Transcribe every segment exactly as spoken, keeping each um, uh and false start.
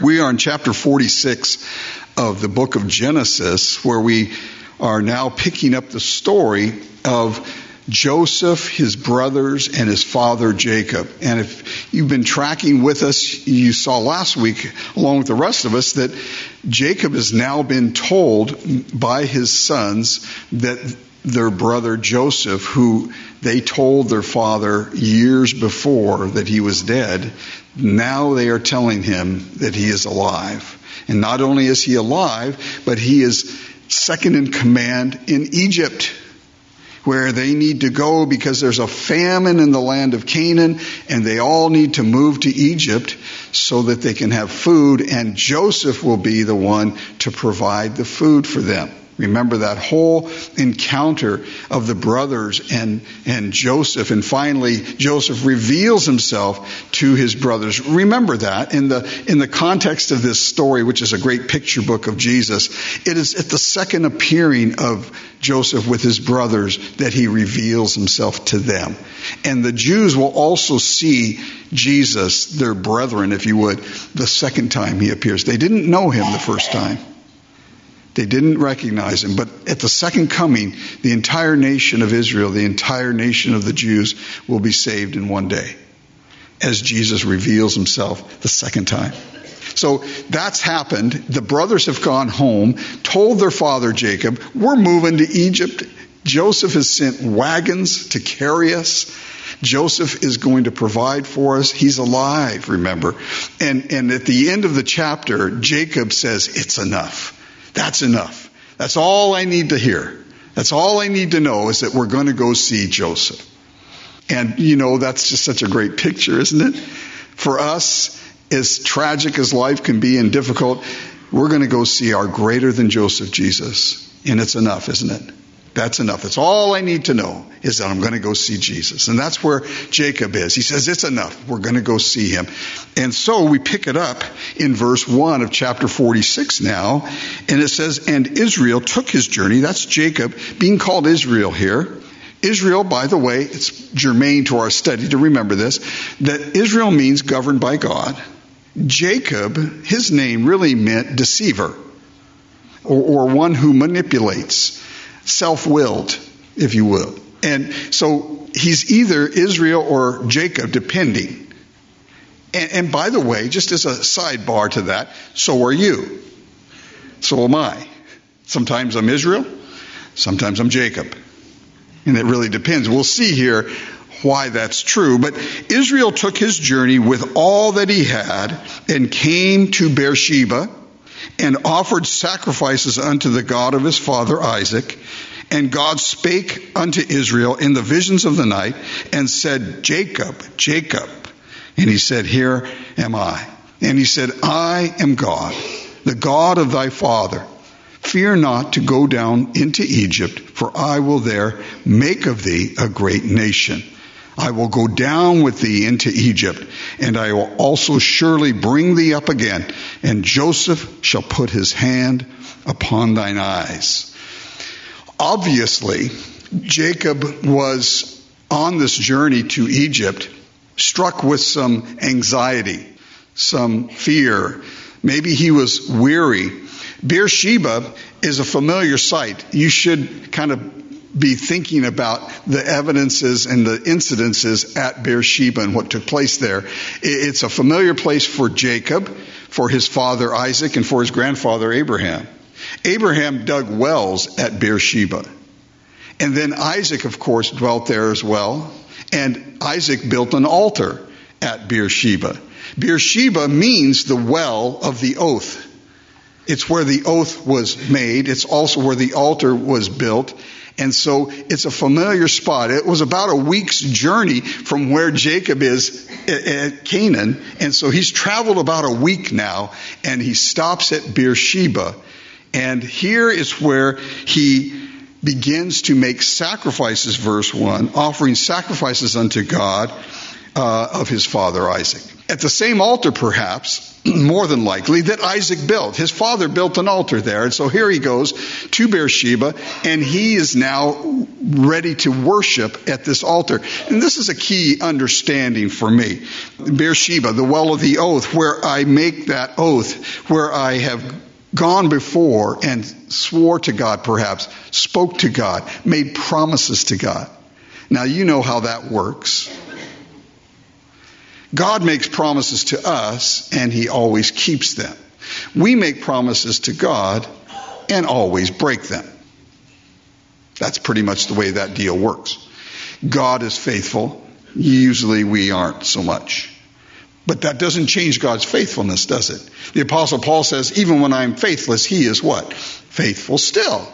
We are in chapter forty-six of the book of Genesis, where we are now picking up the story of Joseph, his brothers, and his father Jacob. And if you've been tracking with us, you saw last week, along with the rest of us, that Jacob has now been told by his sons that their brother Joseph, who they told their father years before that he was dead, now they are telling him that he is alive. And not only is he alive, but he is second in command in Egypt, where they need to go because there's a famine in the land of Canaan, and they all need to move to Egypt so that they can have food, and Joseph will be the one to provide the food for them. Remember that whole encounter of the brothers and, and Joseph, and finally Joseph reveals himself to his brothers. Remember that in the in the context of this story, which is a great picture book of Jesus. It is at the second appearing of Joseph with his brothers that he reveals himself to them. And the Jews will also see Jesus, their brethren, if you would, the second time he appears. They didn't know him the first time. They didn't recognize him. But at the second coming, the entire nation of Israel, the entire nation of the Jews will be saved in one day as Jesus reveals himself the second time. So that's happened. The brothers have gone home, told their father Jacob, we're moving to Egypt. Joseph has sent wagons to carry us. Joseph is going to provide for us. He's alive, remember. And, and at the end of the chapter, Jacob says, it's enough. That's enough. That's all I need to hear. That's all I need to know is that we're going to go see Joseph. And, you know, that's just such a great picture, isn't it? For us, as tragic as life can be and difficult, we're going to go see our greater than Joseph Jesus. And it's enough, isn't it? That's enough. That's all I need to know is that I'm going to go see Jesus. And that's where Jacob is. He says, it's enough. We're going to go see him. And so we pick it up in verse one of chapter forty-six now. And it says, and Israel took his journey. That's Jacob being called Israel here. Israel, by the way, it's germane to our study to remember this, that Israel means governed by God. Jacob, his name really meant deceiver, or, or one who manipulates. Self-willed, if you will. And so he's either Israel or Jacob, depending. And, and by the way, just as a sidebar to that, so are you. So am I. Sometimes I'm Israel, sometimes I'm Jacob. And it really depends. We'll see here why that's true. But Israel took his journey with all that he had and came to Beersheba, and offered sacrifices unto the God of his father Isaac. And God spake unto Israel in the visions of the night, and said, Jacob, Jacob. And he said, here am I. And he said, I am God, the God of thy father. Fear not to go down into Egypt, for I will there make of thee a great nation. I will go down with thee into Egypt, and I will also surely bring thee up again, and Joseph shall put his hand upon thine eyes. Obviously, Jacob was on this journey to Egypt, struck with some anxiety, some fear. Maybe he was weary. Beersheba is a familiar sight. You should kind of be thinking about the evidences and the incidences at Beersheba and what took place there. It's a familiar place for Jacob, for his father Isaac, and for his grandfather Abraham. Abraham dug wells at Beersheba. And then Isaac, of course, dwelt there as well. And Isaac built an altar at Beersheba. Beersheba means the well of the oath. It's where the oath was made. It's also where the altar was built. And so it's a familiar spot. It was about a week's journey from where Jacob is at Canaan. And so he's traveled about a week now, and he stops at Beersheba. And here is where he begins to make sacrifices, verse one, offering sacrifices unto God uh, of his father Isaac. At the same altar, perhaps, more than likely, that Isaac built. His father built an altar there. And so here he goes to Beersheba, and he is now ready to worship at this altar. And this is a key understanding for me. Beersheba, the well of the oath, where I make that oath, where I have gone before and swore to God, perhaps, spoke to God, made promises to God. Now, you know how that works. God makes promises to us, and he always keeps them. We make promises to God and always break them. That's pretty much the way that deal works. God is faithful. Usually we aren't so much. But that doesn't change God's faithfulness, does it? The Apostle Paul says, even when I'm faithless, he is what? Faithful still.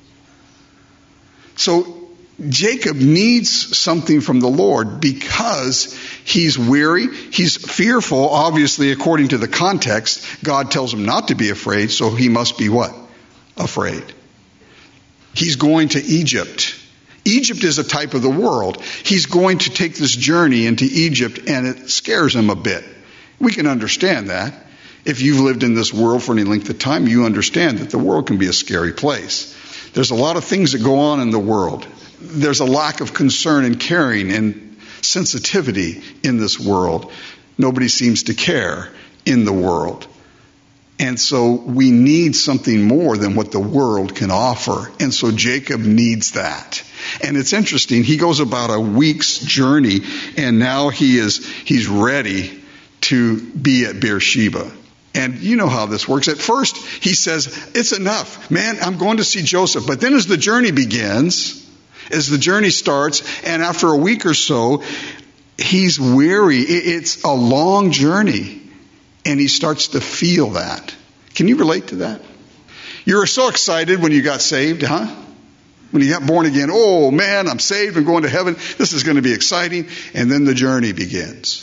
So Jacob needs something from the Lord because he's weary, he's fearful. Obviously, according to the context, God tells him not to be afraid, so he must be what? Afraid. He's going to Egypt. Egypt is a type of the world. He's going to take this journey into Egypt, and it scares him a bit. We can understand that. If you've lived in this world for any length of time, you understand that the world can be a scary place. There's a lot of things that go on in the world. There's a lack of concern and caring and sensitivity in this world. Nobody seems to care in the world. And so we need something more than what the world can offer. And so Jacob needs that. And it's interesting. He goes about a week's journey, and now he is he's ready to be at Beersheba. And you know how this works. At first, he says, it's enough. Man, I'm going to see Joseph. But then as the journey begins, as the journey starts, and after a week or so, he's weary. It's a long journey, and he starts to feel that. Can you relate to that? You were so excited when you got saved, huh? When you got born again. Oh, man, I'm saved. I'm going to heaven. This is going to be exciting. And then the journey begins.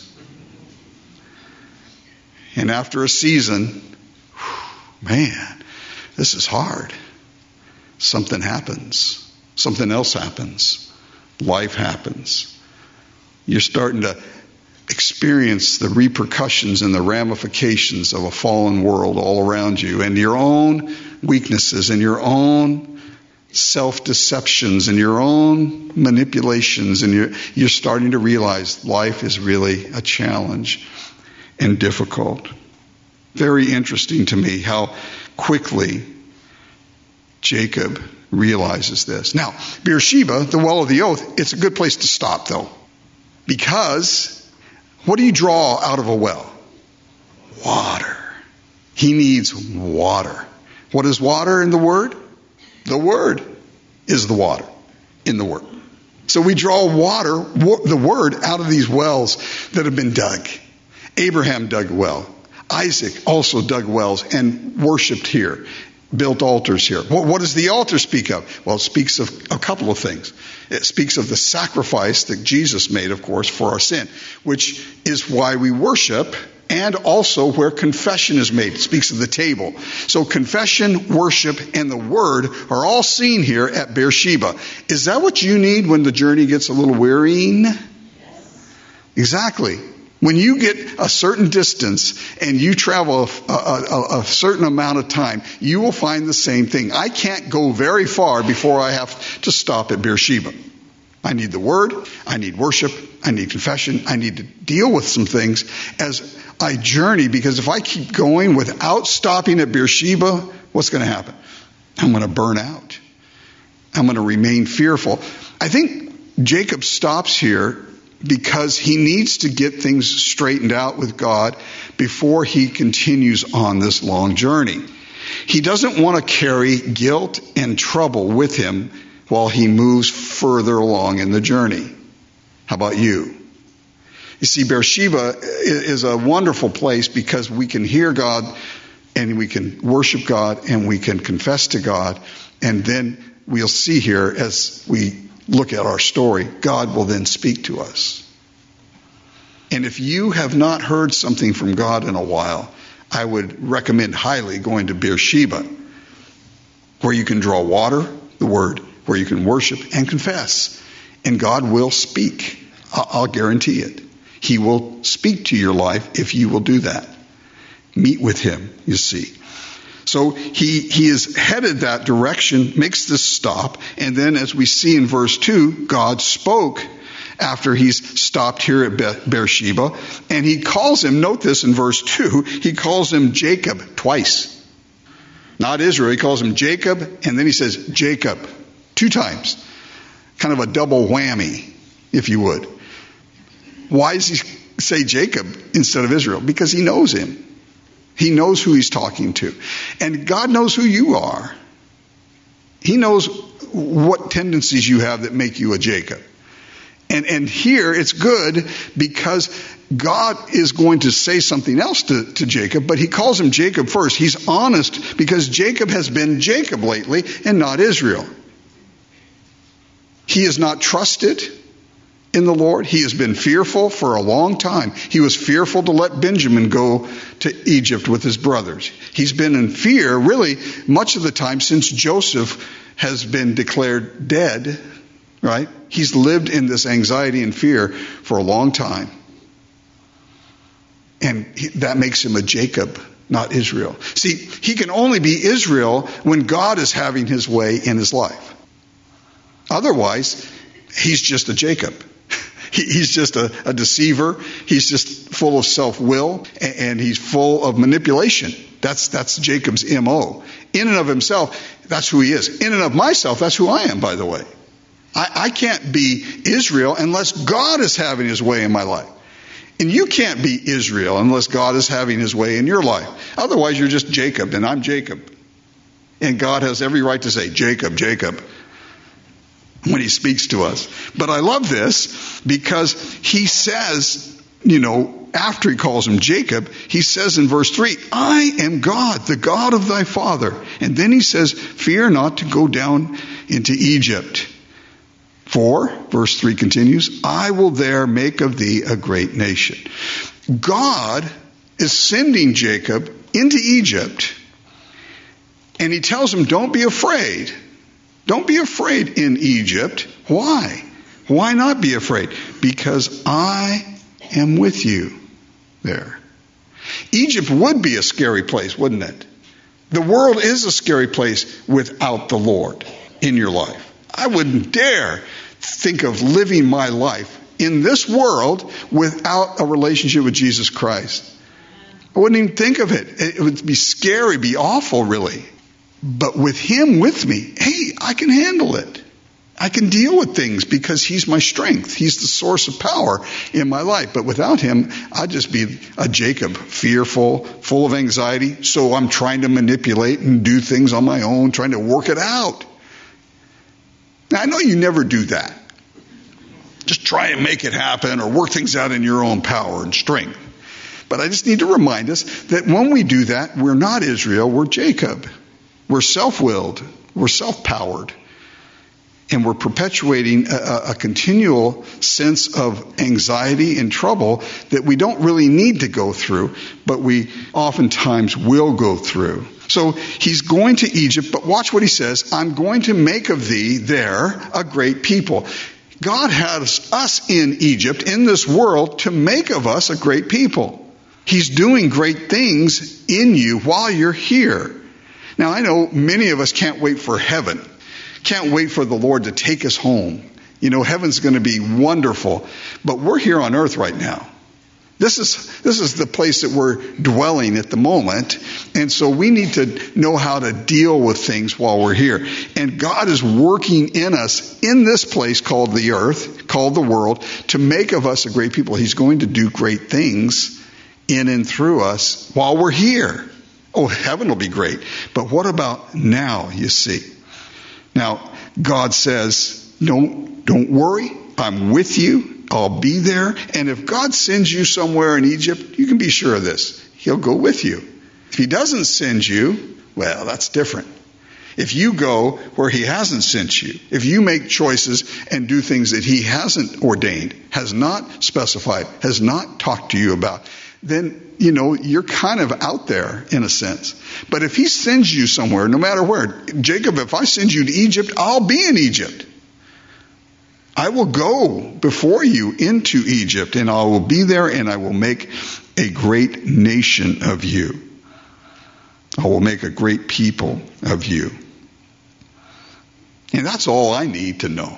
And after a season, man, this is hard. Something happens. Something else happens. Life happens. You're starting to experience the repercussions and the ramifications of a fallen world all around you, and your own weaknesses and your own self-deceptions and your own manipulations, and you're, you're starting to realize life is really a challenge and difficult. Very interesting to me how quickly Jacob realizes this. Now, Beersheba, the well of the oath, it's a good place to stop, though. Because what do you draw out of a well? Water. He needs water. What is water in the Word? The Word is the water in the Word. So we draw water, the Word, out of these wells that have been dug. Abraham dug a well. Isaac also dug wells and worshipped here. Built altars here. What, what does the altar speak of? Well, it speaks of a couple of things. It speaks of the sacrifice that Jesus made, of course, for our sin, which is why we worship, and also where confession is made. It speaks of the table. So confession, worship, and the Word are all seen here at Beersheba. Is that what you need when the journey gets a little wearying? Yes. Exactly. When you get a certain distance and you travel a, a, a certain amount of time, you will find the same thing. I can't go very far before I have to stop at Beersheba. I need the Word, I need worship, I need confession, I need to deal with some things as I journey, because if I keep going without stopping at Beersheba, what's going to happen? I'm going to burn out. I'm going to remain fearful. I think Jacob stops here because he needs to get things straightened out with God before he continues on this long journey. He doesn't want to carry guilt and trouble with him while he moves further along in the journey. How about you? You see, Beersheba is a wonderful place because we can hear God and we can worship God and we can confess to God. And then we'll see here as we look at our story, God will then speak to us. And if you have not heard something from God in a while, I would recommend highly going to Beersheba, where you can draw water, the Word, where you can worship and confess. And God will speak. I'll guarantee it. He will speak to your life if you will do that. meet with him, you see. So he, he is headed that direction, makes this stop, and then as we see in verse two, God spoke after he's stopped here at Beersheba, and he calls him, note this in verse two, he calls him Jacob twice. Not Israel, he calls him Jacob, and then he says Jacob two times. Kind of a double whammy, if you would. Why does he say Jacob instead of Israel? Because he knows him. He knows who he's talking to. And God knows who you are. He knows what tendencies you have that make you a Jacob. And, and here it's good because God is going to say something else to, to Jacob, but he calls him Jacob first. He's honest because Jacob has been Jacob lately and not Israel. He is not trusted in the Lord. He has been fearful for a long time. He was fearful to let Benjamin go to Egypt with his brothers. He's been in fear really much of the time since Joseph has been declared dead, right? He's lived in this anxiety and fear for a long time. And that makes him a Jacob, not Israel. See, he can only be Israel when God is having his way in his life. Otherwise, he's just a Jacob. He's just a, a deceiver. He's just full of self-will, and he's full of manipulation. That's that's Jacob's M O. In and of himself, that's who he is. In and of myself, that's who I am, by the way. I, I can't be Israel unless God is having his way in my life. And you can't be Israel unless God is having his way in your life. Otherwise, you're just Jacob, and I'm Jacob. And God has every right to say, Jacob, Jacob, when he speaks to us. But I love this because he says, you know, after he calls him Jacob, he says in verse three, I am God, the God of thy father. And then he says, fear not to go down into Egypt. For, verse three continues, I will there make of thee a great nation. God is sending Jacob into Egypt, and he tells him, don't be afraid. Don't be afraid in Egypt. Why? Why not be afraid? Because I am with you there. Egypt would be a scary place, wouldn't it? The world is a scary place without the Lord in your life. I wouldn't dare think of living my life in this world without a relationship with Jesus Christ. I wouldn't even think of it. It would be scary, be awful, really. But with him with me, hey, I can handle it. I can deal with things because he's my strength. He's the source of power in my life. But without him, I'd just be a Jacob, fearful, full of anxiety. So I'm trying to manipulate and do things on my own, trying to work it out. Now, I know you never do that. Just try and make it happen or work things out in your own power and strength. But I just need to remind us that when we do that, we're not Israel, we're Jacob. We're self-willed, we're self-powered, and we're perpetuating a, a continual sense of anxiety and trouble that we don't really need to go through, but we oftentimes will go through. So he's going to Egypt, but watch what he says, I'm going to make of thee there a great people. God has us in Egypt, in this world, to make of us a great people. He's doing great things in you while you're here. Now, I know many of us can't wait for heaven. Can't wait for the Lord to take us home. You know, heaven's going to be wonderful. But we're here on earth right now. This is this is the place that we're dwelling at the moment. And so we need to know how to deal with things while we're here. And God is working in us in this place called the earth, called the world, to make of us a great people. He's going to do great things in and through us while we're here. Oh, heaven will be great. But what about now, you see? Now, God says, don't, don't worry. I'm with you. I'll be there. And if God sends you somewhere in Egypt, you can be sure of this. He'll go with you. If he doesn't send you, well, that's different. If you go where he hasn't sent you, if you make choices and do things that he hasn't ordained, has not specified, has not talked to you about, then, you know, you're kind of out there in a sense. But if he sends you somewhere, no matter where, Jacob, if I send you to Egypt, I'll be in Egypt. I will go before you into Egypt, and I will be there, and I will make a great nation of you. I will make a great people of you. And that's all I need to know.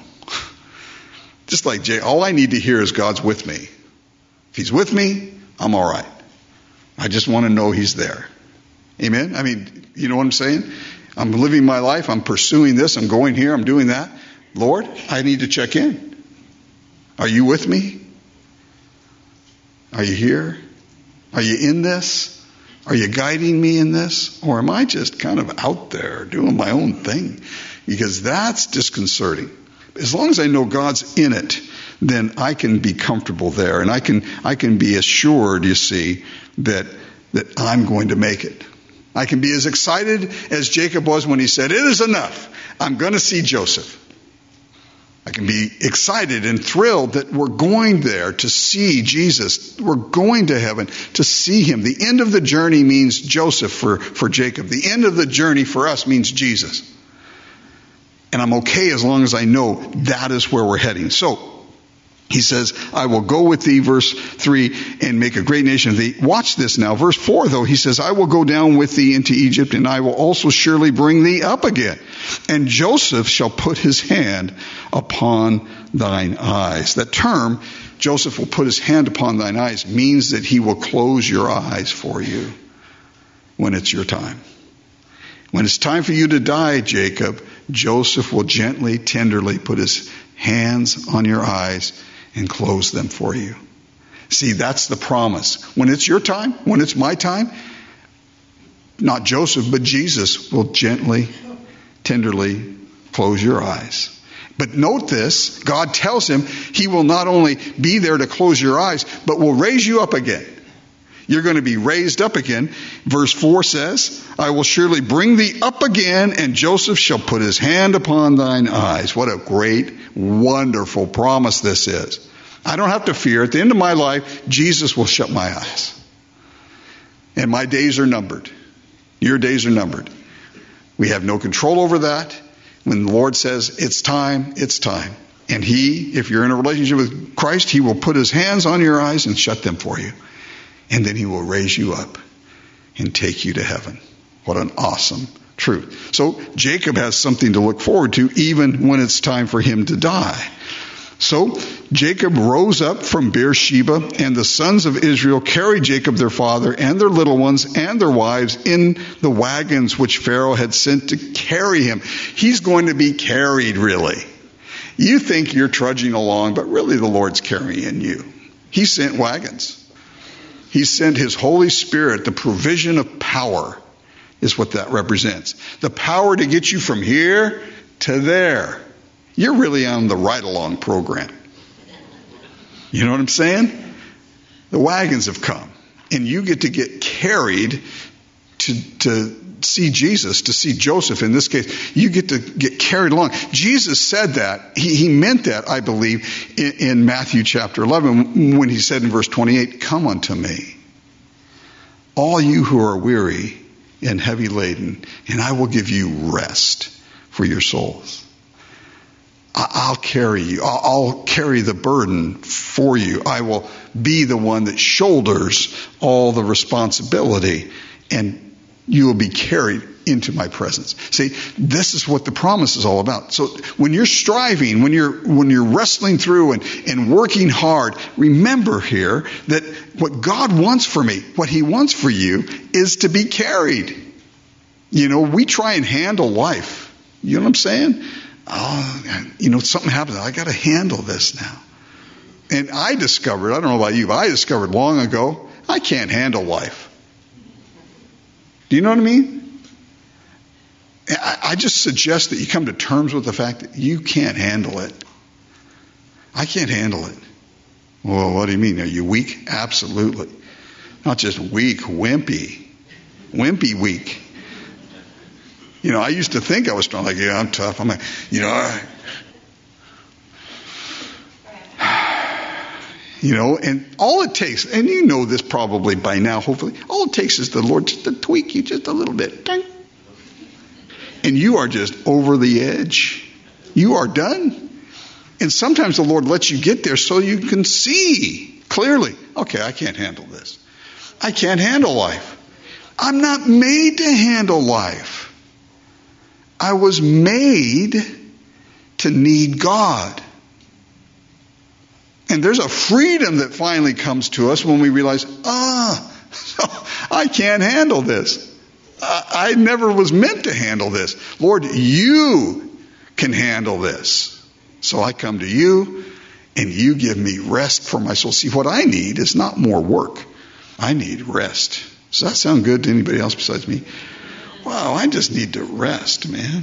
Just like Jay, all I need to hear is God's with me. If he's with me, I'm all right. I just want to know he's there. Amen? I mean, you know what I'm saying? I'm living my life. I'm pursuing this. I'm going here. I'm doing that. Lord, I need to check in. Are you with me? Are you here? Are you in this? Are you guiding me in this? Or am I just kind of out there doing my own thing? Because that's disconcerting. As long as I know God's in it, then I can be comfortable there. And I can I can be assured, you see, that that I'm going to make it. I can be as excited as Jacob was when he said, it is enough. I'm going to see Joseph. I can be excited and thrilled that we're going there to see Jesus. We're going to heaven to see him. The end of the journey means Joseph for, for Jacob. The end of the journey for us means Jesus. And I'm okay as long as I know that is where we're heading. So, he says, I will go with thee, verse three, and make a great nation of thee. Watch this now. Verse four, though, he says, I will go down with thee into Egypt, and I will also surely bring thee up again. And Joseph shall put his hand upon thine eyes. That term, Joseph will put his hand upon thine eyes, means that he will close your eyes for you when it's your time. When it's time for you to die, Jacob, Joseph will gently, tenderly put his hands on your eyes and close them for you. See, that's the promise. When it's your time, when it's my time, not Joseph, but Jesus will gently, tenderly close your eyes. But note this, God tells him he will not only be there to close your eyes, but will raise you up again. You're going to be raised up again. Verse four says, I will surely bring thee up again, and Joseph shall put his hand upon thine eyes. What a great, wonderful promise this is. I don't have to fear. At the end of my life, Jesus will shut my eyes. And my days are numbered. Your days are numbered. We have no control over that. When the Lord says, it's time, it's time. And he, if you're in a relationship with Christ, he will put his hands on your eyes and shut them for you. And then he will raise you up and take you to heaven. What an awesome truth. So Jacob has something to look forward to even when it's time for him to die. So Jacob rose up from Beersheba, and the sons of Israel carried Jacob their father and their little ones and their wives in the wagons which Pharaoh had sent to carry him. He's going to be carried, really. You think you're trudging along, but really the Lord's carrying you. He sent wagons. He sent his Holy Spirit. The provision of power is what that represents. The power to get you from here to there. You're really on the ride-along program. You know what I'm saying? The wagons have come. And you get to get carried to, to see Jesus, to see Joseph in this case. You get to get carried along. Jesus said that. He, he meant that, I believe, in, in Matthew chapter eleven when he said in verse twenty-eight, come unto me, all you who are weary and heavy laden, and I will give you rest for your souls. I'll carry you. I'll carry the burden for you. I will be the one that shoulders all the responsibility, and you will be carried into my presence. See, this is what the promise is all about. So when you're striving, when you're when you're wrestling through and, and working hard, remember here that what God wants for me, what he wants for you, is to be carried. You know, we try and handle life. You know what I'm saying? Oh, you know, something happens. I got to handle this now. And I discovered, I don't know about you, but I discovered long ago, I can't handle life. Do you know what I mean? I, I just suggest that you come to terms with the fact that you can't handle it. I can't handle it. Well, what do you mean? Are you weak? Absolutely. Not just weak, wimpy. Wimpy weak. You know, I used to think I was strong. Like, yeah, I'm tough. I'm like, you know, I, you know, and all it takes, and you know this probably by now, hopefully, all it takes is the Lord just to tweak you just a little bit. And you are just over the edge. You are done. And sometimes the Lord lets you get there so you can see clearly, okay, I can't handle this. I can't handle life. I'm not made to handle life. I was made to need God. And there's a freedom that finally comes to us when we realize, ah, I can't handle this. I never was meant to handle this. Lord, you can handle this. So I come to you and you give me rest for my soul. See, what I need is not more work. I need rest. Does that sound good to anybody else besides me? Wow, I just need to rest, man.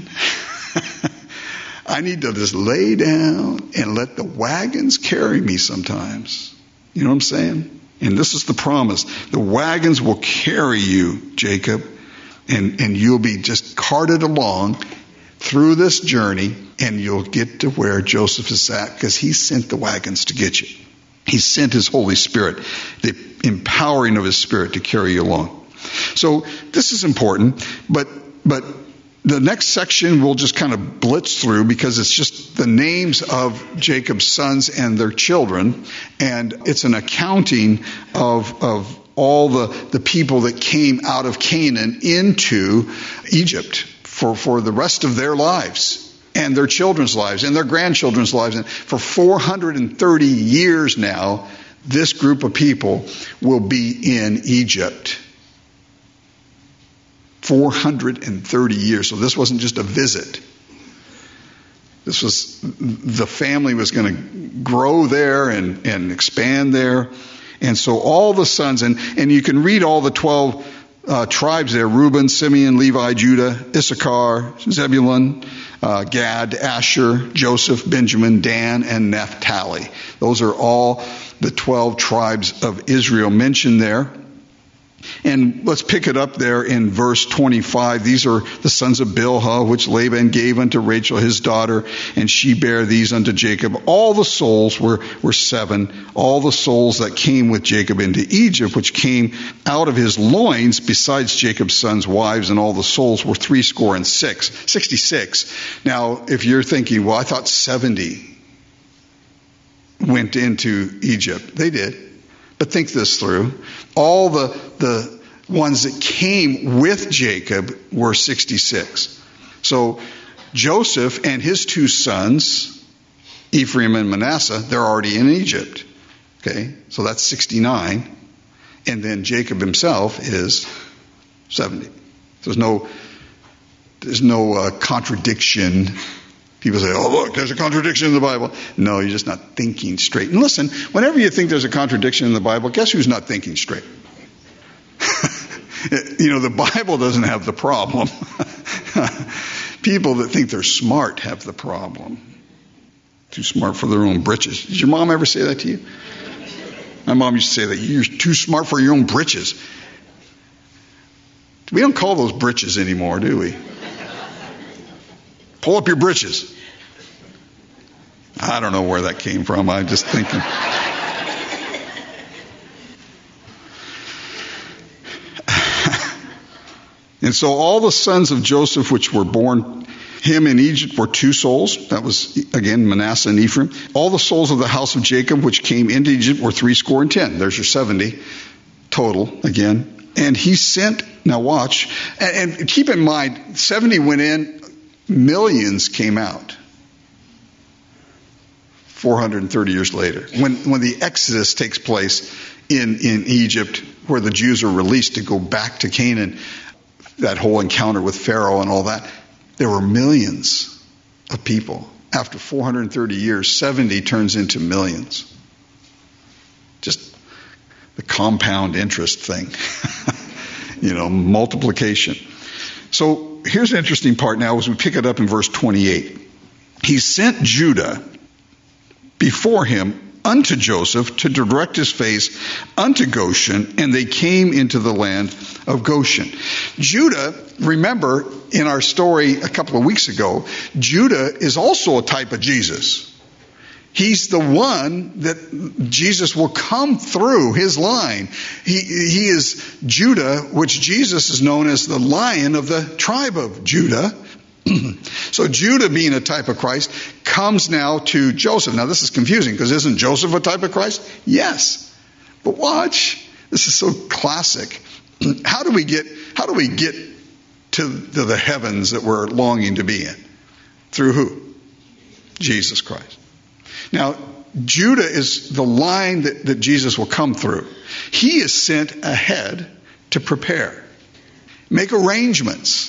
I need to just lay down and let the wagons carry me sometimes. You know what I'm saying? And this is the promise. The wagons will carry you, Jacob, and, and you'll be just carted along through this journey, and you'll get to where Joseph is at because he sent the wagons to get you. He sent his Holy Spirit, the empowering of his Spirit to carry you along. So this is important, but but the next section we'll just kind of blitz through because it's just the names of Jacob's sons and their children, and it's an accounting of of all the, the people that came out of Canaan into Egypt for, for the rest of their lives and their children's lives and their grandchildren's lives. And for four hundred thirty years now, this group of people will be in Egypt. four hundred thirty years. So this wasn't just a visit. This was, the family was going to grow there and, and expand there. And so all the sons, and, and you can read all the twelve uh, tribes there, Reuben, Simeon, Levi, Judah, Issachar, Zebulun, uh, Gad, Asher, Joseph, Benjamin, Dan, and Naphtali. Those are all the twelve tribes of Israel mentioned there. And let's pick it up there in verse twenty-five. These are the sons of Bilhah, which Laban gave unto Rachel his daughter, and she bare these unto Jacob. All the souls were, were seven. All the souls that came with Jacob into Egypt, which came out of his loins, besides Jacob's sons' wives, and all the souls were threescore and six. Sixty-six. Now, if you're thinking, well, I thought seventy went into Egypt. They did. But think this through. All the, the ones that came with Jacob were sixty-six. So Joseph and his two sons, Ephraim and Manasseh, they're already in Egypt. Okay, so that's sixty-nine. And then Jacob himself is seventy. There's no, there's no uh, contradiction. People say, oh, look, there's a contradiction in the Bible. No, you're just not thinking straight. And listen, whenever you think there's a contradiction in the Bible, guess who's not thinking straight? You know, the Bible doesn't have the problem. People that think they're smart have the problem. Too smart for their own britches. Did your mom ever say that to you? My mom used to say that. You're too smart for your own britches. We don't call those britches anymore, do we? Pull up your britches. I don't know where that came from. I'm just thinking. And so all the sons of Joseph which were born him in Egypt were two souls. That was, again, Manasseh and Ephraim. All the souls of the house of Jacob which came into Egypt were threescore and ten. There's your seventy total, again. And he sent, now watch, and, and keep in mind, seventy went in, millions came out four hundred thirty years later. When when the Exodus takes place in, in Egypt, where the Jews are released to go back to Canaan, that whole encounter with Pharaoh and all that, there were millions of people. After four hundred thirty years, seventy turns into millions. Just the compound interest thing. You know, multiplication. So here's the interesting part now as we pick it up in verse twenty-eight. He sent Judah before him unto Joseph to direct his face unto Goshen, and they came into the land of Goshen. Judah, remember in our story a couple of weeks ago, Judah is also a type of Jesus. He's the one that Jesus will come through his line. He, he is Judah, which Jesus is known as the Lion of the tribe of Judah. So Judah, being a type of Christ, comes now to Joseph. Now this is confusing because isn't Joseph a type of Christ? Yes. But watch. This is so classic. How do we get, how do we get to, to the heavens that we're longing to be in? Through who? Jesus Christ. Now, Judah is the line that, that Jesus will come through. He is sent ahead to prepare, make arrangements,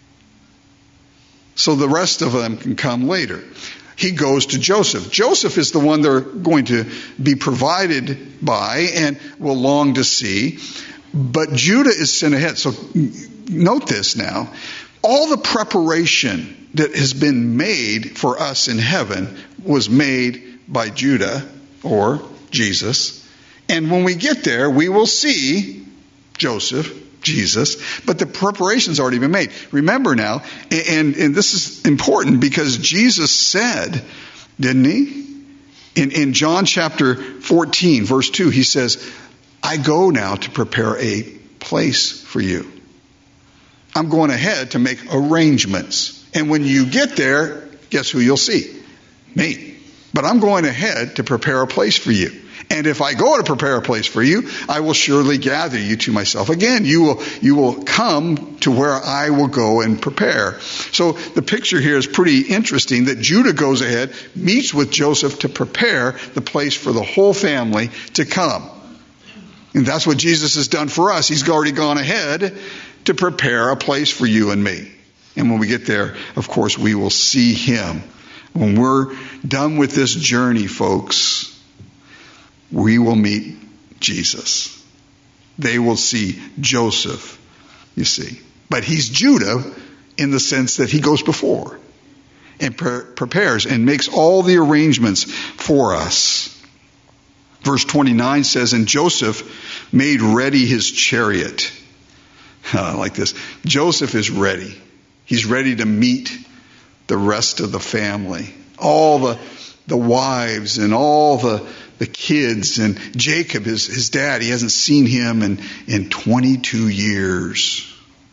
so the rest of them can come later. He goes to Joseph. Joseph is the one they're going to be provided by and will long to see. But Judah is sent ahead. So note this now. All the preparation that has been made for us in heaven was made by Judah, or Jesus. And when we get there, we will see Joseph, Jesus, but the preparation's already been made. Remember now, and, and this is important because Jesus said, didn't he? In, in John chapter fourteen, verse two, he says, I go now to prepare a place for you. I'm going ahead to make arrangements. And when you get there, guess who you'll see? Me. But I'm going ahead to prepare a place for you. And if I go to prepare a place for you, I will surely gather you to myself again. You will, you will come to where I will go and prepare. So the picture here is pretty interesting that Judah goes ahead, meets with Joseph to prepare the place for the whole family to come. And that's what Jesus has done for us. He's already gone ahead to prepare a place for you and me. And when we get there, of course, we will see him. When we're done with this journey, folks, we will meet Jesus. They will see Joseph, you see. But he's Judah in the sense that he goes before and pre- prepares and makes all the arrangements for us. Verse twenty-nine says, and Joseph made ready his chariot. I like this. Joseph is ready. He's ready to meet the rest of the family. All the, the wives and all the The kids and Jacob, his, his dad, he hasn't seen him in, in twenty-two years.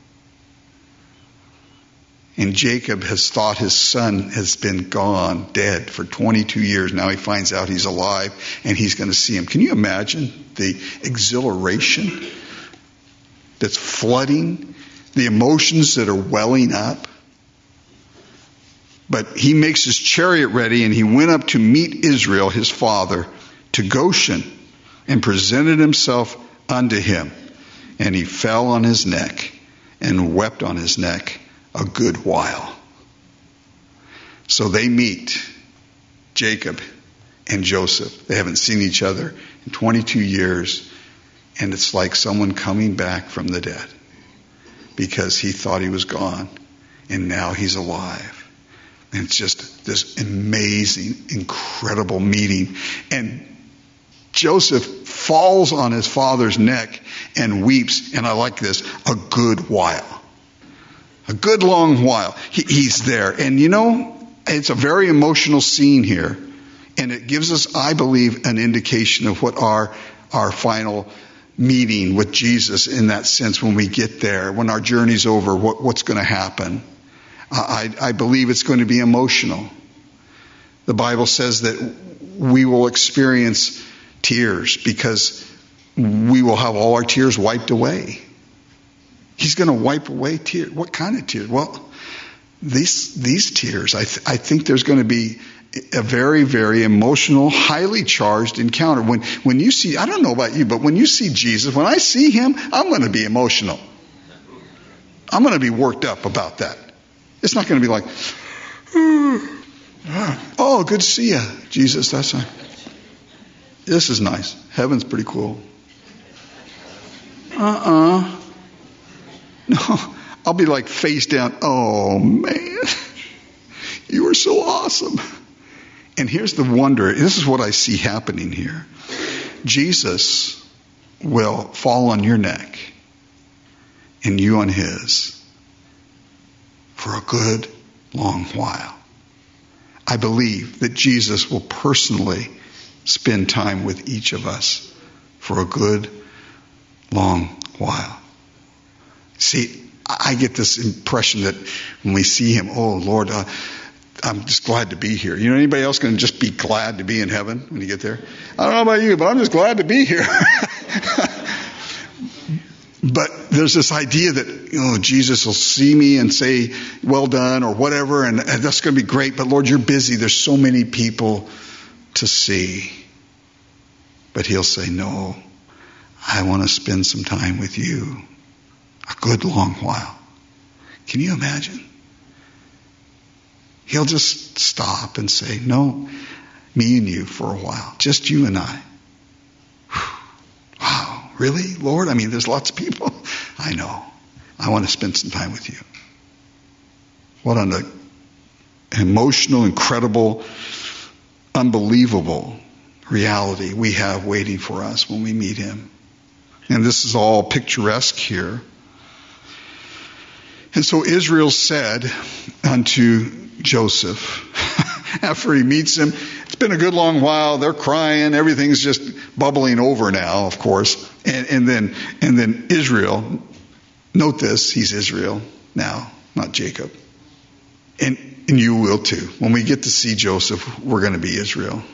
And Jacob has thought his son has been gone, dead for twenty-two years. Now he finds out he's alive and he's going to see him. Can you imagine the exhilaration that's flooding, the emotions that are welling up? But he makes his chariot ready and he went up to meet Israel, his father, to Goshen, and presented himself unto him. And he fell on his neck and wept on his neck a good while. So they meet, Jacob and Joseph. They haven't seen each other in twenty-two years. And it's like someone coming back from the dead because he thought he was gone and now he's alive. And it's just this amazing, incredible meeting. And Joseph falls on his father's neck and weeps, and I like this, a good while. A good long while. He, he's there. And you know, it's a very emotional scene here. And it gives us, I believe, an indication of what our, our final meeting with Jesus in that sense when we get there, when our journey's over, what, what's going to happen. I, I believe it's going to be emotional. The Bible says that we will experience tears because we will have all our tears wiped away. He's going to wipe away tears. What kind of tears? Well, these these tears, I, th- I think there's going to be a very, very emotional, highly charged encounter. When when you see, I don't know about you, but when you see Jesus, when I see him, I'm going to be emotional. I'm going to be worked up about that. It's not going to be like, oh, good to see you, Jesus. That's a, this is nice. Heaven's pretty cool. Uh-uh. No, I'll be like face down. Oh, man, you are so awesome. And here's the wonder. This is what I see happening here. Jesus will fall on your neck and you on his for a good long while. I believe that Jesus will personally spend time with each of us for a good long while. See, I get this impression that when we see him, oh, Lord, uh, I'm just glad to be here. You know, anybody else going to just be glad to be in heaven when you get there? I don't know about you, but I'm just glad to be here. But there's this idea that, you know, Jesus will see me and say, well done, or whatever, and, and that's going to be great. But Lord, you're busy. There's so many people to see. But he'll say, no, I want to spend some time with you. A good long while. Can you imagine? He'll just stop and say, no, me and you for a while. Just you and I. Whew. Wow, really, Lord? I mean, there's lots of people. I know. I want to spend some time with you. What an emotional, incredible, unbelievable reality we have waiting for us when we meet him. And this is all picturesque here. And so Israel said unto Joseph, after he meets him, it's been a good long while, they're crying, everything's just bubbling over now, of course. And, and then and then Israel, note this, he's Israel now, not Jacob. And, and you will too. When we get to see Joseph, we're going to be Israel,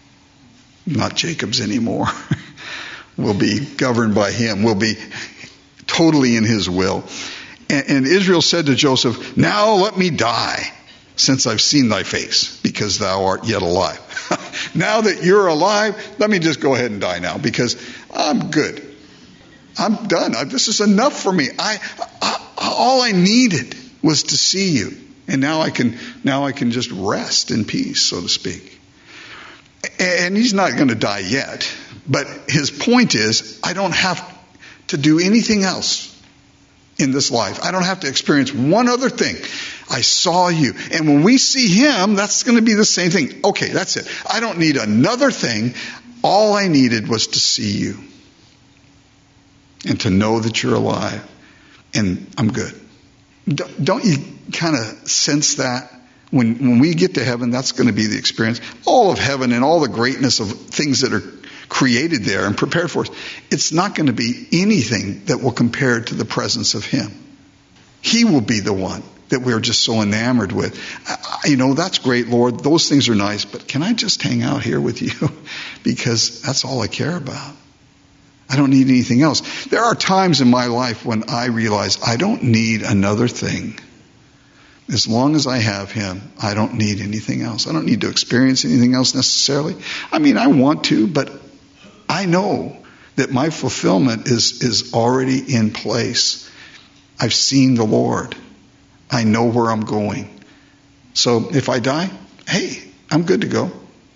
not Jacob's anymore. We'll be governed by him. We'll be totally in his will. And Israel said to Joseph, now let me die, since I've seen thy face, because thou art yet alive. Now that you're alive, let me just go ahead and die now, because I'm good. I'm done. I, this is enough for me. I, I all I needed was to see you, and now I can now I can just rest in peace, so to speak. And he's not going to die yet, but his point is, I don't have to do anything else in this life. I don't have to experience one other thing. I saw you. And when we see him, that's going to be the same thing. Okay, that's it. I don't need another thing. All I needed was to see you and to know that you're alive. And I'm good. Don't you kind of sense that? When, when we get to heaven, that's going to be the experience. All of heaven and all the greatness of things that are created there and prepared for us, it's not going to be anything that will compare to the presence of him. He will be the one that we're just so enamored with. I, you know, that's great, Lord. Those things are nice, but can I just hang out here with you? Because that's all I care about. I don't need anything else. There are times in my life when I realize I don't need another thing. As long as I have him, I don't need anything else. I don't need to experience anything else necessarily. I mean, I want to, but I know that my fulfillment is, is already in place. I've seen the Lord. I know where I'm going. So if I die, hey, I'm good to go.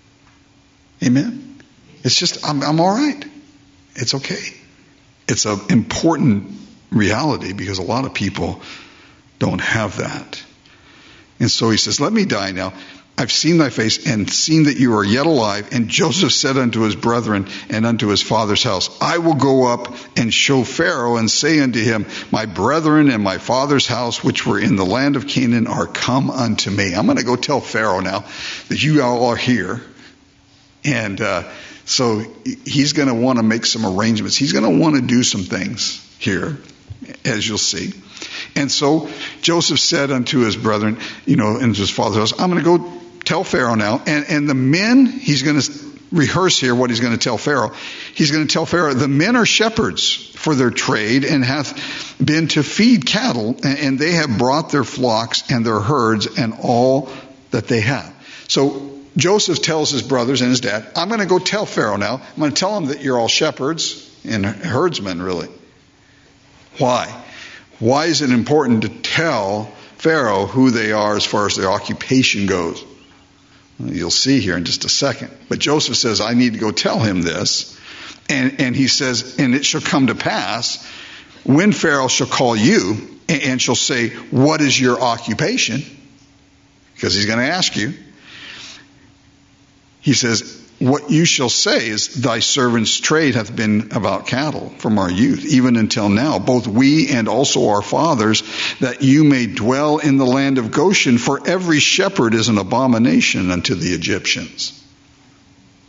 Amen. It's just, I'm, I'm all right. It's okay. It's an important reality because a lot of people don't have that. And so he says, let me die now. I've seen thy face and seen that you are yet alive. And Joseph said unto his brethren and unto his father's house, I will go up and show Pharaoh and say unto him, my brethren and my father's house, which were in the land of Canaan, are come unto me. I'm going to go tell Pharaoh now that you all are here. And uh, so he's going to want to make some arrangements. He's going to want to do some things here, as you'll see. And so Joseph said unto his brethren, you know, and his father's house, I'm going to go tell Pharaoh now. And, and the men, he's going to rehearse here what he's going to tell Pharaoh. He's going to tell Pharaoh, the men are shepherds for their trade and hath been to feed cattle, and, and they have brought their flocks and their herds and all that they have. So Joseph tells his brothers and his dad, I'm going to go tell Pharaoh now. I'm going to tell him that you're all shepherds and herdsmen, really. Why? Why is it important to tell Pharaoh who they are as far as their occupation goes? Well, you'll see here in just a second. But Joseph says, I need to go tell him this. And, and he says, and it shall come to pass when Pharaoh shall call you and, and shall say, what is your occupation? Because he's going to ask you. He says, what you shall say is, thy servant's trade hath been about cattle from our youth, even until now, both we and also our fathers, that you may dwell in the land of Goshen, for every shepherd is an abomination unto the Egyptians.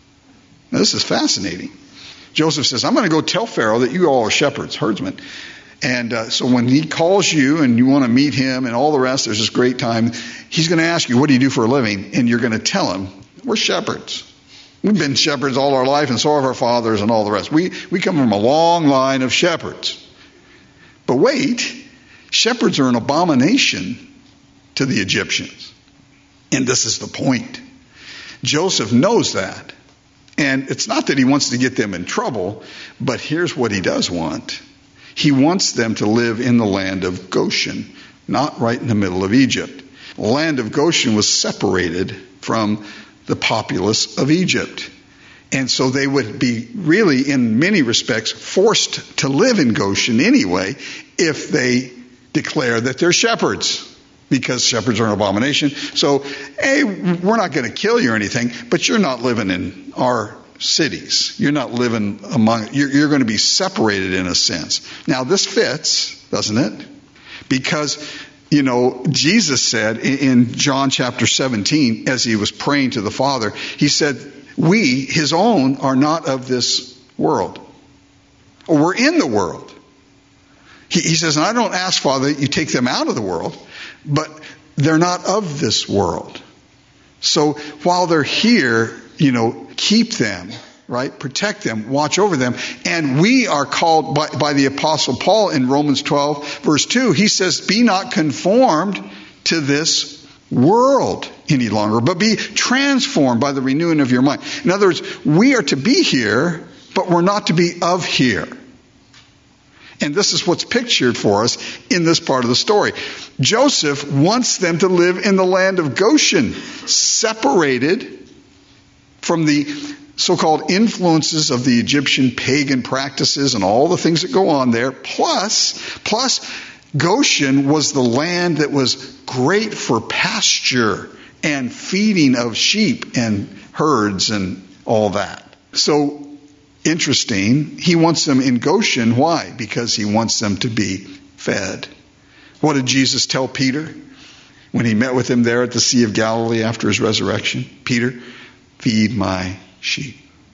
Now, this is fascinating. Joseph says, I'm going to go tell Pharaoh that you all are shepherds, herdsmen. And uh, so when he calls you and you want to meet him and all the rest, there's this great time. He's going to ask you, what do you do for a living? And you're going to tell him, we're shepherds. We've been shepherds all our life, and so have our fathers and all the rest. We, we come from a long line of shepherds. But wait, shepherds are an abomination to the Egyptians. And this is the point. Joseph knows that. And it's not that he wants to get them in trouble, but here's what he does want. He wants them to live in the land of Goshen, not right in the middle of Egypt. The land of Goshen was separated from the populace of Egypt. And so they would be really, in many respects, forced to live in Goshen anyway if they declare that they're shepherds, because shepherds are an abomination. So, hey, we're not going to kill you or anything, but you're not living in our cities. You're not living among, you're, you're going to be separated in a sense. Now, this fits, doesn't it? Because, you know, Jesus said in John chapter seventeen, as he was praying to the Father, he said, we, his own, are not of this world. Or we're in the world. He, he says, and I don't ask, Father, that you take them out of the world, but they're not of this world. So while they're here, you know, keep them, right? Protect them, watch over them. And we are called by, by the Apostle Paul in Romans twelve, verse two. He says, be not conformed to this world any longer, but be transformed by the renewing of your mind. In other words, we are to be here, but we're not to be of here. And this is what's pictured for us in this part of the story. Joseph wants them to live in the land of Goshen, separated from the so-called influences of the Egyptian pagan practices and all the things that go on there. Plus, plus Goshen was the land that was great for pasture and feeding of sheep and herds and all that. So, interesting, he wants them in Goshen. Why? Because he wants them to be fed. What did Jesus tell Peter when he met with him there at the Sea of Galilee after his resurrection? Peter, feed my sheep.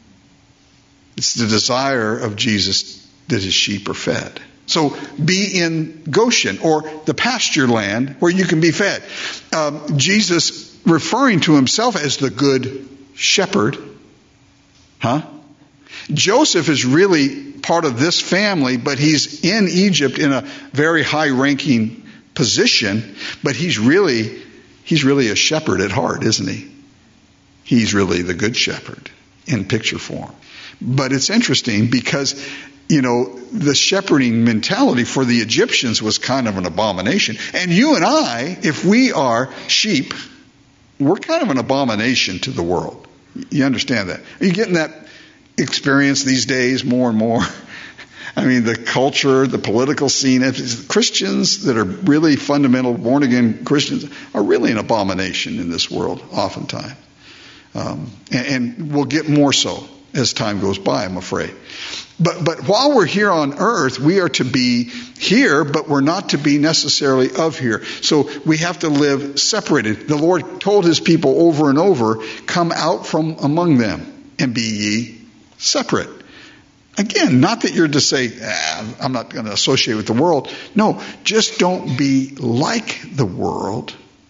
It's the desire of Jesus that his sheep are fed. So be in Goshen, or the pasture land where you can be fed. Um, Jesus referring to himself as the good shepherd. Huh? Joseph is really part of this family, but he's in Egypt in a very high-ranking position. But he's really, he's really a shepherd at heart, isn't he? He's really the good shepherd in picture form. But it's interesting because, you know, the shepherding mentality for the Egyptians was kind of an abomination. And you and I, if we are sheep, we're kind of an abomination to the world. You understand that? Are you getting that experience these days more and more? I mean, the culture, the political scene, Christians that are really fundamental, born-again Christians are really an abomination in this world, oftentimes. Um, and, and we'll get more so as time goes by, I'm afraid. But but while we're here on earth, we are to be here, but we're not to be necessarily of here. So we have to live separated. The Lord told his people over and over, come out from among them and be ye separate. Again, not that you're to say, ah, I'm not going to associate with the world. No, just don't be like the world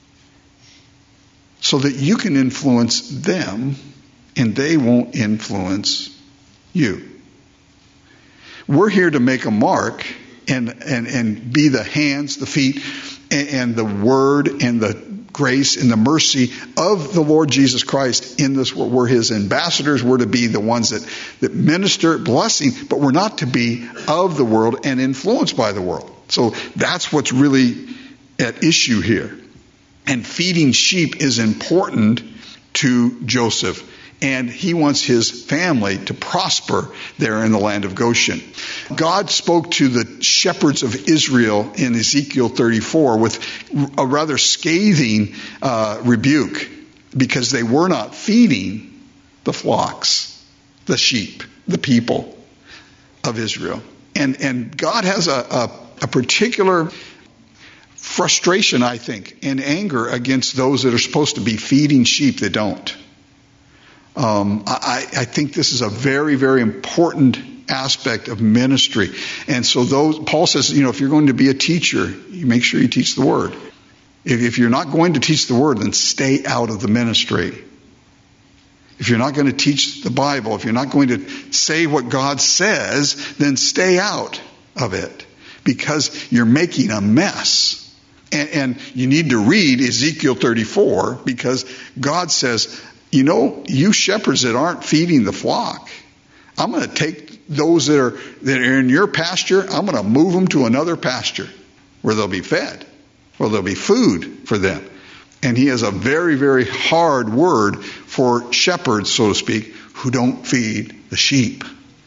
so that you can influence them and they won't influence you. We're here to make a mark and, and, and be the hands, the feet, and, and the word and the grace and the mercy of the Lord Jesus Christ in this world. We're his ambassadors. We're to be the ones that, that minister blessing, but we're not to be of the world and influenced by the world. So that's what's really at issue here. And feeding sheep is important to Joseph. And he wants his family to prosper there in the land of Goshen. God spoke to the shepherds of Israel in Ezekiel thirty-four with a rather scathing uh, rebuke because they were not feeding the flocks, the sheep, the people of Israel. And, and God has a, a, a particular frustration, I think, and anger against those that are supposed to be feeding sheep that don't. Um, I, I think this is a very, very important aspect of ministry. And so those, Paul says, you know, if you're going to be a teacher, you make sure you teach the word. If, if you're not going to teach the word, then stay out of the ministry. If you're not going to teach the Bible, if you're not going to say what God says, then stay out of it, because you're making a mess. And, and you need to read Ezekiel thirty-four, because God says, you know, you shepherds that aren't feeding the flock, I'm going to take those that are that are in your pasture, I'm going to move them to another pasture where they'll be fed, where there'll be food for them. And he has a very, very hard word for shepherds, so to speak, who don't feed the sheep.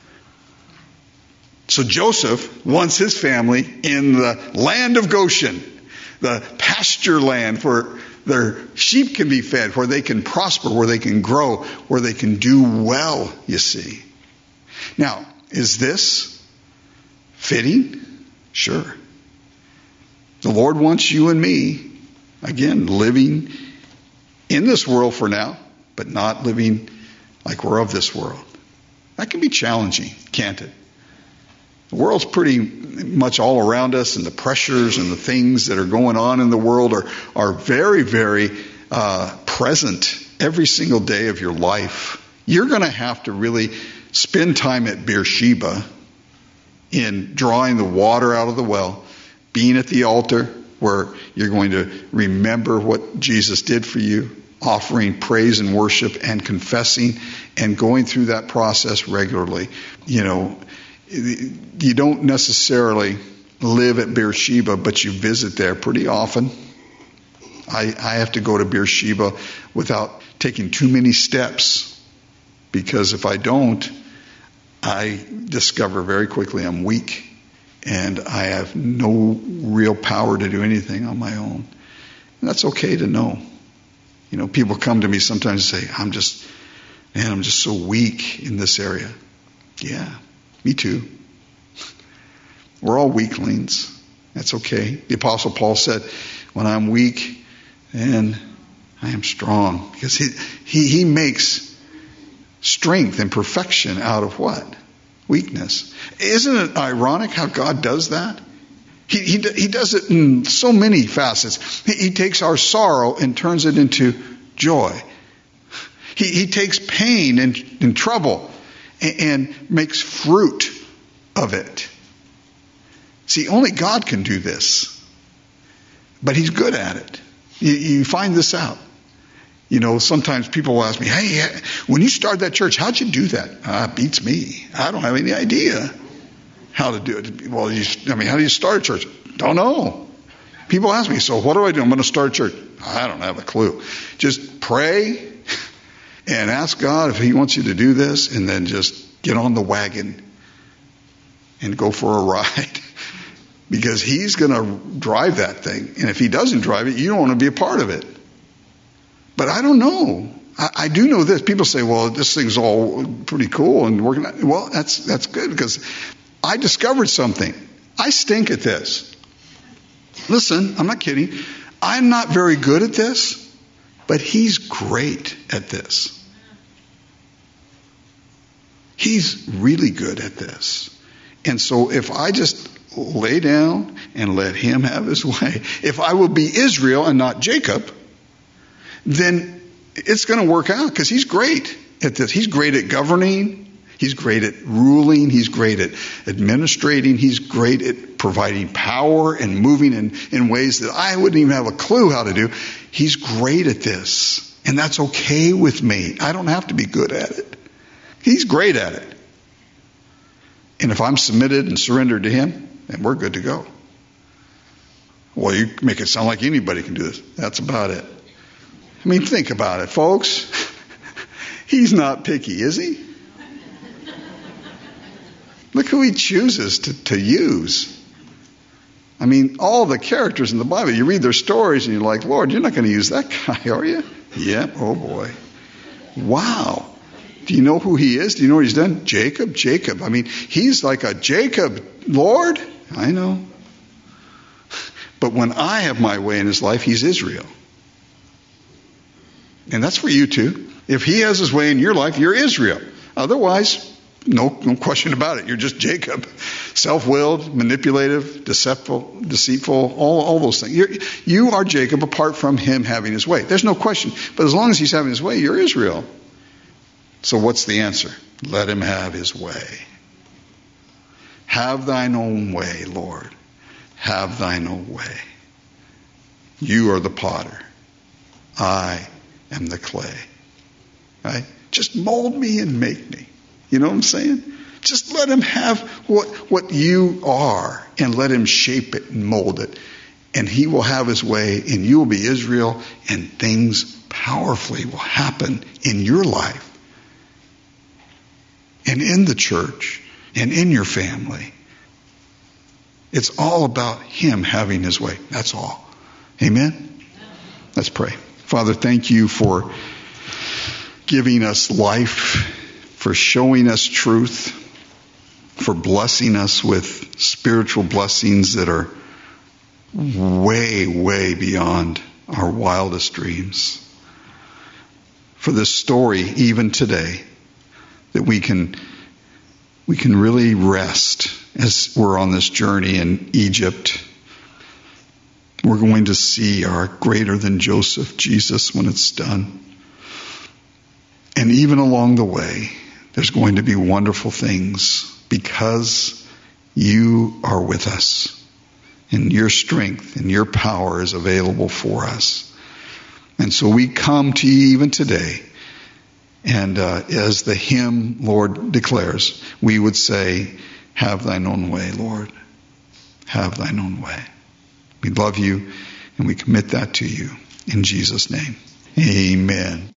So Joseph wants his family in the land of Goshen, the pasture land where their sheep can be fed, where they can prosper, where they can grow, where they can do well, you see. Now, is this fitting? Sure. The Lord wants you and me, again, living in this world for now, but not living like we're of this world. That can be challenging, can't it? The world's pretty much all around us, and the pressures and the things that are going on in the world are, are very, very uh, present every single day of your life. You're going to have to really spend time at Beersheba in drawing the water out of the well, being at the altar where you're going to remember what Jesus did for you, offering praise and worship and confessing and going through that process regularly. You know, you don't necessarily live at Beersheba, but you visit there pretty often. I, I have to go to Beersheba without taking too many steps, because if I don't, I discover very quickly I'm weak and I have no real power to do anything on my own. And that's okay to know. You know, people come to me sometimes and say, I'm just, man, I'm just so weak in this area. Yeah. Me too. We're all weaklings. That's okay. The Apostle Paul said, when I'm weak, then I am strong. Because he, he, he makes strength and perfection out of what? Weakness. Isn't it ironic how God does that? He, he, he does it in so many facets. He, he takes our sorrow and turns it into joy. He, he takes pain and, and trouble and makes fruit of it. See, only God can do this. But he's good at it. You, you find this out. You know, sometimes people will ask me, hey, when you started that church, how'd you do that? Ah, it beats me. I don't have any idea how to do it. Well, you, I mean, how do you start a church? Don't know. People ask me, so what do I do? I'm going to start a church. I don't have a clue. Just pray and ask God if he wants you to do this, and then just get on the wagon and go for a ride. Because he's going to drive that thing. And if he doesn't drive it, you don't want to be a part of it. But I don't know. I, I do know this. People say, well, this thing's all pretty cool and working out. Well, that's that's good, because I discovered something. I stink at this. Listen, I'm not kidding. I'm not very good at this, but he's great at this. He's really good at this. And so if I just lay down and let him have his way, if I will be Israel and not Jacob, then it's going to work out, because he's great at this. He's great at governing. He's great at ruling. He's great at administrating. He's great at providing power and moving in, in ways that I wouldn't even have a clue how to do. He's great at this. And that's okay with me. I don't have to be good at it. He's great at it. And if I'm submitted and surrendered to him, then we're good to go. Well, you make it sound like anybody can do this. That's about it. I mean, think about it, folks. He's not picky, is he? Look who he chooses to, to use. I mean, all the characters in the Bible, you read their stories and you're like, Lord, you're not going to use that guy, are you? Yep. Oh, boy. Wow. Do you know who he is? Do you know what he's done? Jacob, Jacob. I mean, he's like a Jacob, Lord. I know. But when I have my way in his life, he's Israel. And that's for you too. If he has his way in your life, you're Israel. Otherwise, No, no question about it. You're just Jacob. Self-willed, manipulative, deceitful, deceitful, all, all those things. You're, you are Jacob apart from him having his way. There's no question. But as long as he's having his way, you're Israel. So what's the answer? Let him have his way. Have thine own way, Lord. Have thine own way. You are the potter. I am the clay. Right? Just mold me and make me. You know what I'm saying? Just let him have what, what you are and let him shape it and mold it. And he will have his way and you will be Israel and things powerfully will happen in your life and in the church and in your family. It's all about him having his way. That's all. Amen? Let's pray. Father, thank you for giving us life, for showing us truth, for blessing us with spiritual blessings that are way, way beyond our wildest dreams. For this story, even today, that we can we can really rest as we're on this journey in Egypt. We're going to see our greater than Joseph, Jesus, when it's done. And even along the way, there's going to be wonderful things because you are with us. And your strength and your power is available for us. And so we come to you even today. And uh, as the hymn, Lord, declares, we would say, have thine own way, Lord. Have thine own way. We love you and we commit that to you. In Jesus' name, amen.